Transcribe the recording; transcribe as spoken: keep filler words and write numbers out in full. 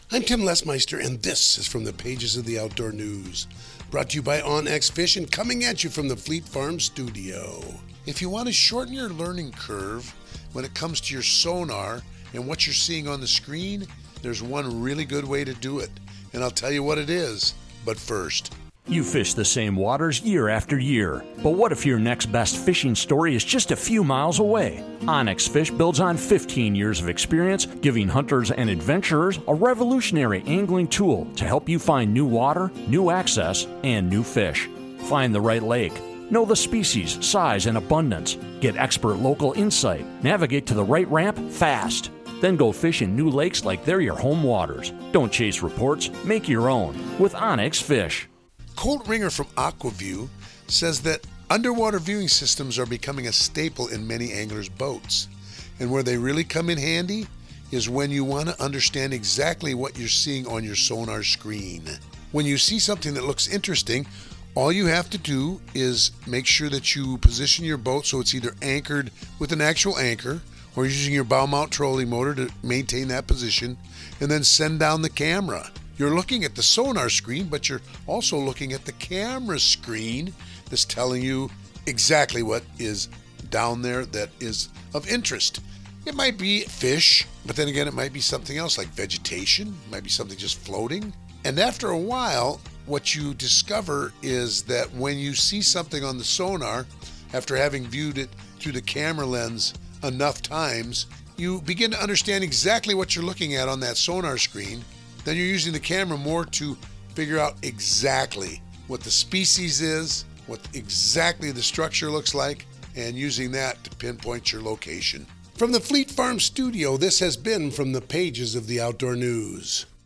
I'm Tim Lesmeister, and this is from the pages of the Outdoor News, brought to you by OnX Fish and coming at you from the Fleet Farm studio. If you want to shorten your learning curve when it comes to your sonar and what you're seeing on the screen, there's one really good way to do it, and I'll tell you what it is. But first, you fish the same waters year after year, but what if your next best fishing story is just a few miles away? OnX Fish builds on fifteen years of experience, giving hunters and adventurers a revolutionary angling tool to help you find new water, new access, and new fish. Find the right lake. Know the species, size, and abundance. Get expert local insight. Navigate to the right ramp fast. Then go fish in new lakes like they're your home waters. Don't chase reports. Make your own with OnX Fish. Colt Ringer from Aquaview says that underwater viewing systems are becoming a staple in many anglers' boats. And where they really come in handy is when you want to understand exactly what you're seeing on your sonar screen. When you see something that looks interesting, all you have to do is make sure that you position your boat so it's either anchored with an actual anchor or using your bow mount trolling motor to maintain that position, and then send down the camera. You're looking at the sonar screen, but you're also looking at the camera screen that's telling you exactly what is down there that is of interest. It might be fish, but then again, it might be something else like vegetation. It might be something just floating. And after a while, what you discover is that when you see something on the sonar, after having viewed it through the camera lens enough times, you begin to understand exactly what you're looking at on that sonar screen. Then you're using the camera more to figure out exactly what the species is, what exactly the structure looks like, and using that to pinpoint your location. From the Fleet Farm studio, this has been from the pages of the Outdoor News.